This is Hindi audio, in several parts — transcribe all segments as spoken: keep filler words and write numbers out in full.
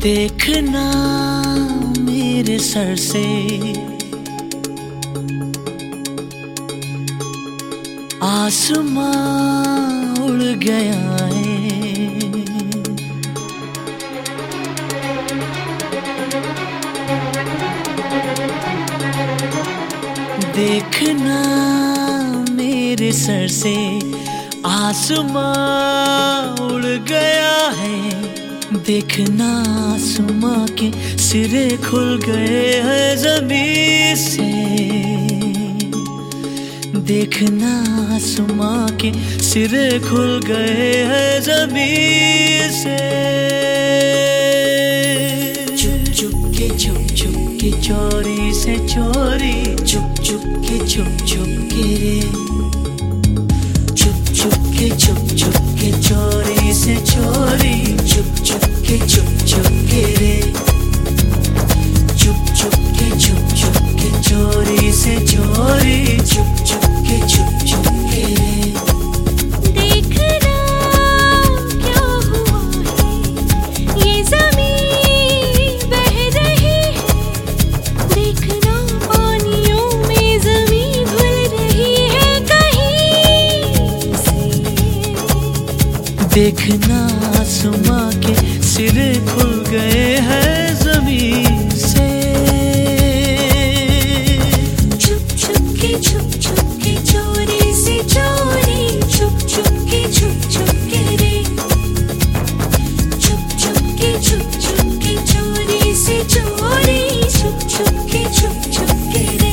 देखना मेरे सर से आसमां उड़ गया है। देखना मेरे सर से आसमां उड़ गया है। देखना आसमां के सिरे खुल गए हैं ज़मीन से। देखना आसमां के सिरे खुल गए हैं ज़मीन से। चुप चुप के चुप चुप के चोरी से चोरी, चुप चुप के चुप चुप के रे। चुप चुप के चुप चुप के चोरी से चोरी, चुप चुप के चुप चुप के रे। चुप चुप के चुप चुप के चोरी से चोरी, चुप चुप के चुप चुप के रे। देखना क्या हुआ है, ये ज़मीन बह रही है। देखना पानियों में ज़मीन भूल रही है कहीं से। देखना आसमां के सिरे खुल गए हैं ज़मीन से। चुप चुप के चुप चुप के चोरी से चोरी, चुप चुप के चुप चुप के रे। चुप चुप के चुप चुप के चोरी से चोरी, चुप चुप के चुप चुप के रे।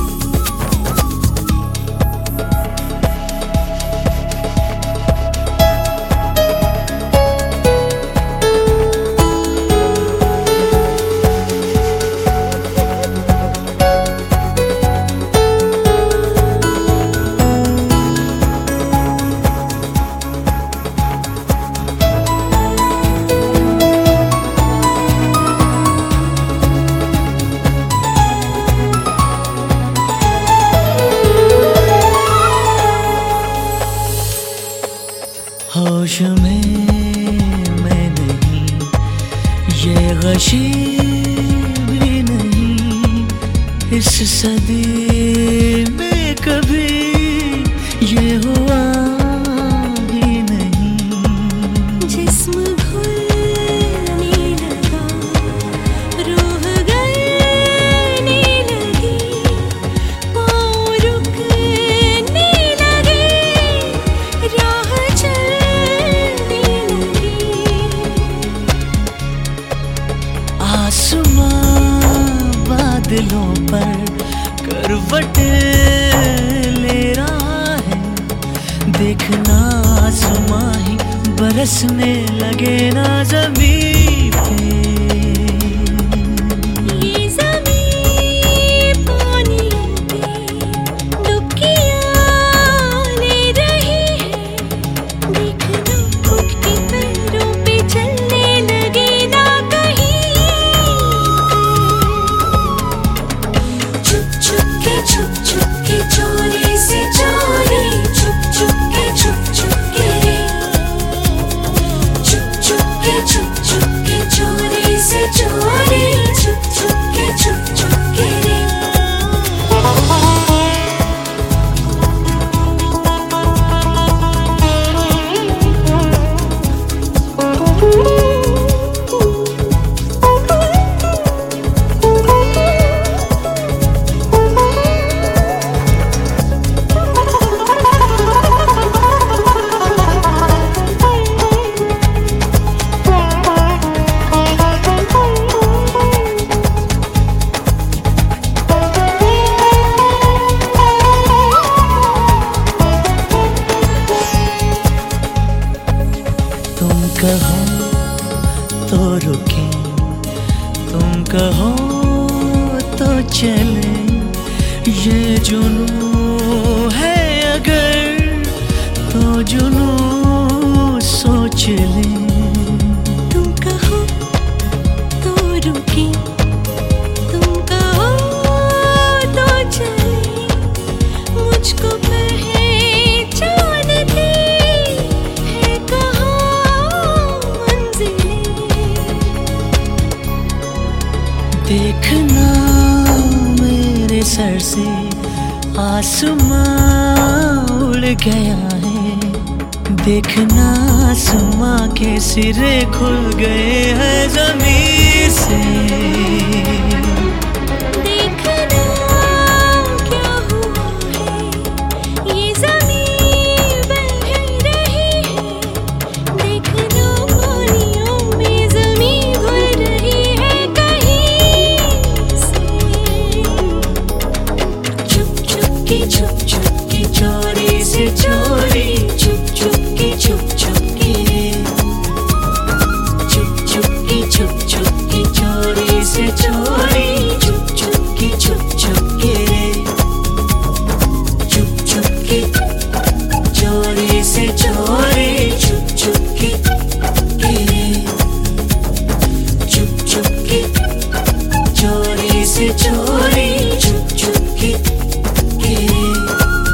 होश में मैं नहीं, ये गशी भी नहीं। इस सदी में कभी ये हुआ ही नहीं। जिस्म भूलने लगा, रूह गलने लगी, पाँव रुकने लगे, राह चलने लगी। आसमां बादलों पर करवट ले रहा है। देखना आसमां ही बरसने लगे ना ज़मीन पे। ये ज़मीन पानियों पे डुबकियाँ ले रही है। देखना उठ के पैरों पे चलने लगे ना कहीं। चुप चुप के चुप चुप के चोरी से चोरी, चुप चुप के चुप चुप के रे। चुप चुप के चुप चुप के चोरी से चोरी, चुप चुप के चुप चुप के रे। तुम कहो तो रुके, तुम कहो तो चले। ये जुनून है अगर तो जुनून सोच ले। तुम कहो तो रुके, तुम कहो तो चले। मुझको पहचान थी है कहाँ मंजिलें। सर से आसमां उड़ गया है। देखना आसमां के सिरे खुल गए हैं जमीन से। देखना क्या हुआ है, ये ज़मीन बह रही है। देखना पानियों में ज़मीन घुल रही है कहीं से। चुप चुप के चुप चुप के चोरी से चोरी, चुप चुप के चुप चुप के चुप चुप के चुप चुप के चोरी से चोरी, चुप चुप के चुप चुप के चुप चुप के चोरी से चोरी, चुप चुप के चुप चुप के चोरी से चोरी, चुप चुप के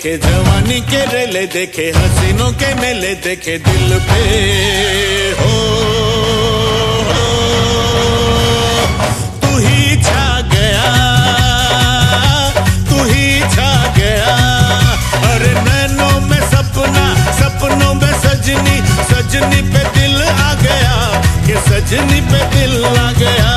देखे जवानी के रेले देखे हसीनों के मेले देखे दिल पे हो, हो तू ही छा गया, तू ही छा गया। अरे नैनों में सपना, सपनों में सजनी, सजनी पे दिल आ गया, ये सजनी पे दिल आ गया।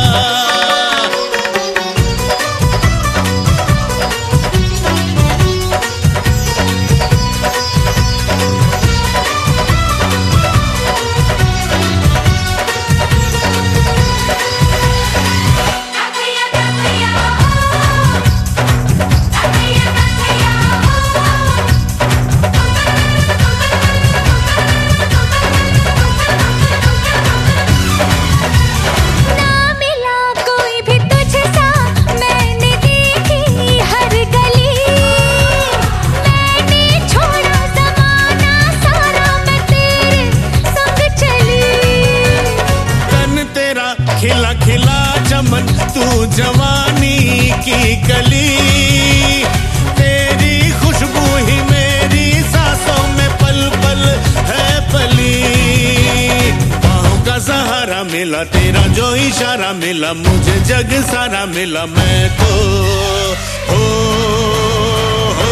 खिला खिला चमन तू जवानी की कली, तेरी खुशबू ही मेरी सांसों में पल पल है पली। बाहों का सहारा मिला तेरा जो इशारा मिला, मुझे जग सारा मिला, मैं तो हो, हो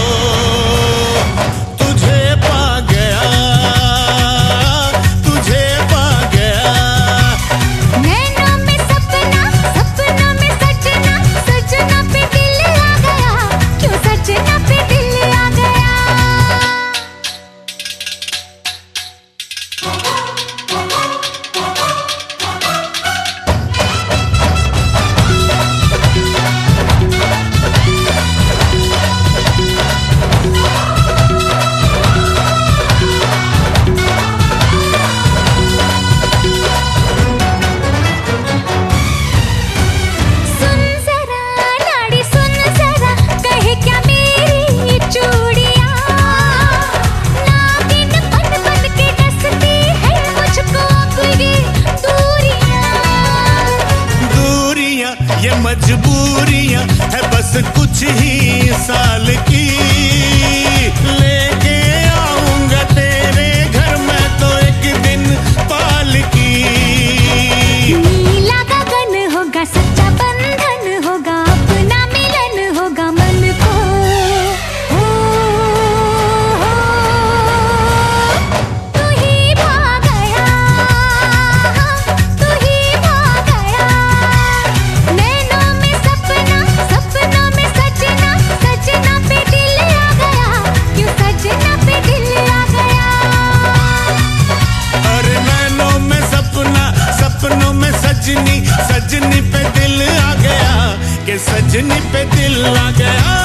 तुझे पा गया, तुझे पा गया। ये मजबूरियां है बस कुछ ही साल की, लेके आऊंगा तेरे घर मैं तो एक दिन पालकी। नीला गगन होगा, सच्चा बंधन होगा, अपना मिलन होगा मन को, हो, हो तू ही भा गया, तू ही भा गया। नैनों में सपना, सपनों में सजना, सजना पे दिल आ गया, क्यों सजना पे दिल आ गया। अरे नैनों में सपना, सपनों में सजनी, सजनी पे दिल आ गया, कि सजनी पे दिल आ गया।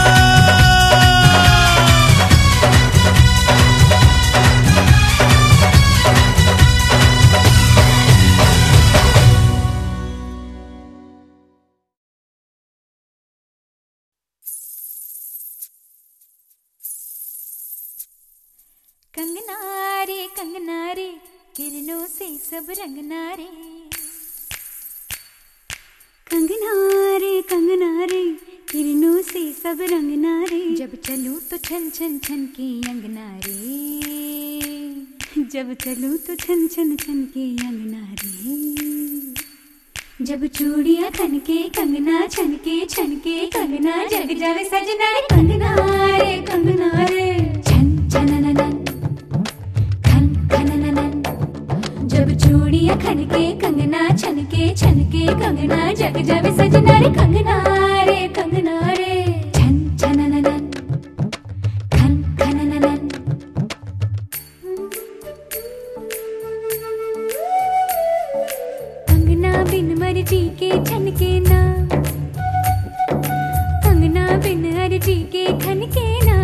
कंगना रे कंगना रे, किरणों से सब रंगना रे। कंगना रे कंगना रे, किरणों से सब रंगना रे। जब चलूं तो छन छन छन के अंगना रे, जब चलूं तो छन छन छन के अंगना रे। जब चूड़ियां खन के कंगना छन के छन के कंगना जग जावे सजना रे। कंगना रे कंगना रे, छन छनननन जब चूड़ियां खन के कंगना छन के छन के कंगना जग जावे सजना रे। कंगना रे कंगना रे, छन छनननन खन खनननन। कंगना बिन मर्जी के छन के ना, कंगना बिन अर्जी के खन के ना।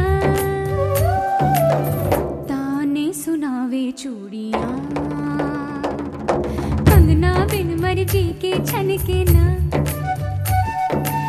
ताने सुनावे चूड़ियां, कंगना बिन मर्जी के छन के ना।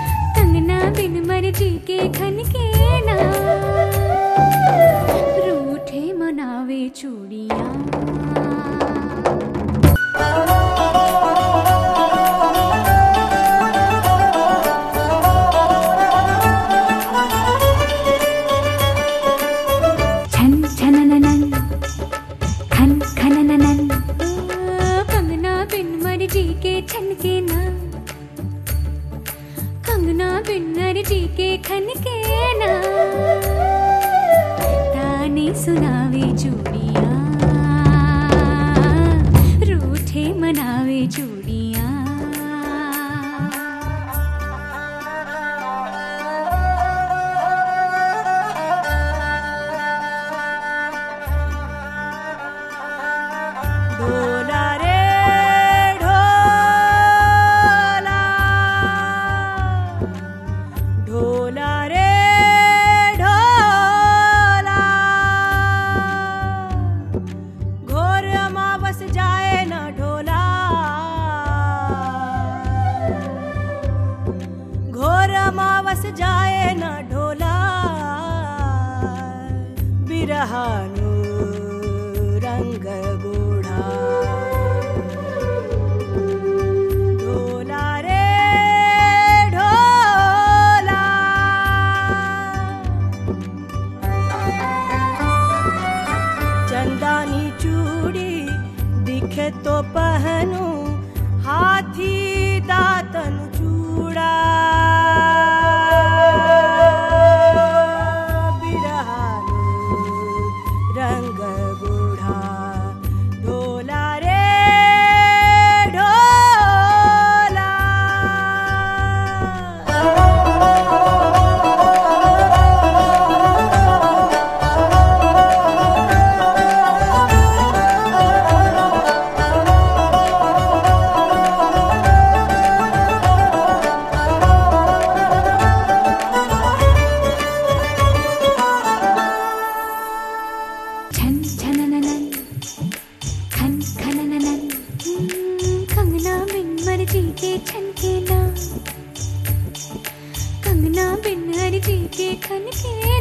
सुनावे जोड़ियां, रूठे मनावे जोड़ियां। ढोला रे ढोला, ढोला रे ढोला, घोर अमावस जाए न ढोला, घोर अमावस जाए न ढोला, बिरहानु रंग गोढ़ा। ढोला रे ढोला, चंदानी चूड़ी दिखे तो पहनूं, हाथी दातन चूड़ा, बिरहानु रंग गोढ़ा। ढोला रे ढोला, छन छनननन, खन खनननन, कंगना बिन मर्जी के छनके ना, कंगना बिन मर्जी के खनके